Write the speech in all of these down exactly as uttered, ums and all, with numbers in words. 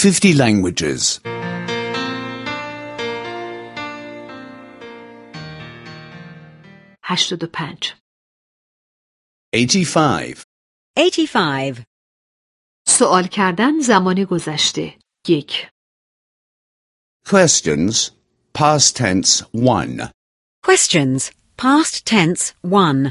fifty languages. هشتاد و پنج. eighty-five. eighty-five. سوال کردن زمان گذشته. یک. Questions, past tense one. Questions. Past tense one.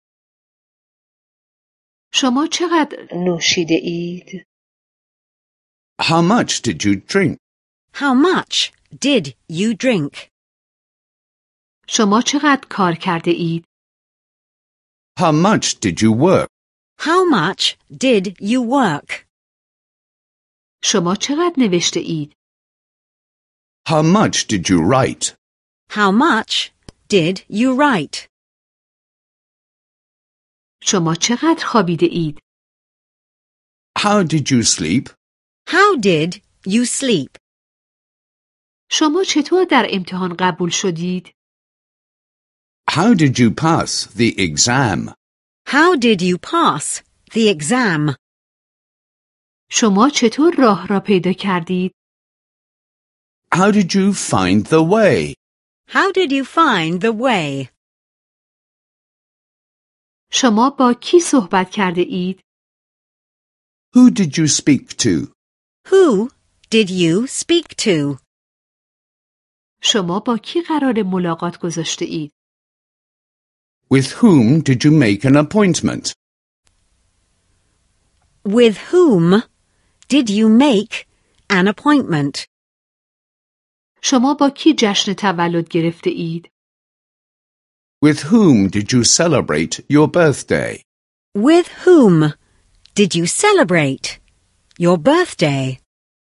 شما چقدر نوشیده اید؟ How much did you drink? How much did you drink? شما چقدر کار کرده اید؟ How much did you work? How much did you work? شما چقدر نوشته اید؟ How much did you write? How much did you write? شما چقدر خوابیده اید؟ How did you sleep? How did you sleep? شما چطور در امتحان قبول شدید؟ How did you pass the exam? How did you pass the exam? شما چطور راه را پیدا کردید؟ How did you find the way? How did you find the way? شما با کی صحبت کرده اید؟ Who did you speak to? Who did you speak to? شما با کی قرار ملاقات گذاشته اید؟ With whom did you make an appointment? With whom did you make an appointment? شما با کی جشن تولد گرفته اید؟ With whom did you celebrate your birthday? With whom did you celebrate your birthday?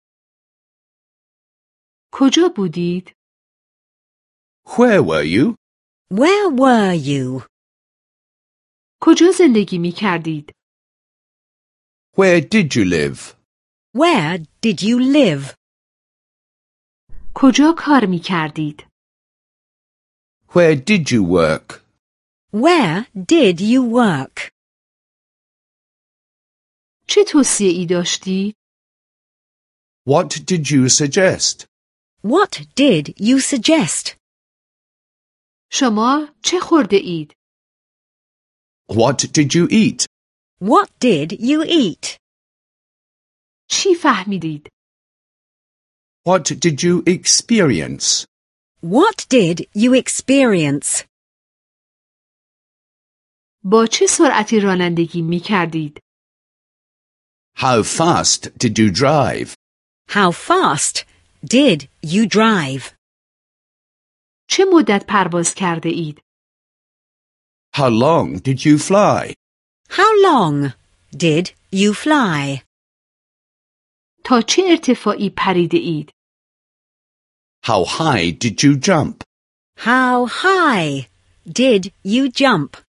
کجا بودید؟ Where were you? Where were you? کجا زندگی می کردید؟ Where did you live? Where did you live? کجا کار می کردید؟ Where did you work? Where did you work? چه توصیه ای داشتی؟ What did you suggest? What did you suggest? شما چه خورده اید؟ What did you eat? What did you eat? چی فهمیدید؟ What did you experience? What did you experience? با چه سرعتی رانندگی می کردید؟ How fast did you drive? How fast did you drive? چه مدت پرواز کرده اید؟ How long did you fly? How long did you fly? تا چه ارتفاعی پریده اید؟ How high did you jump? How high did you jump?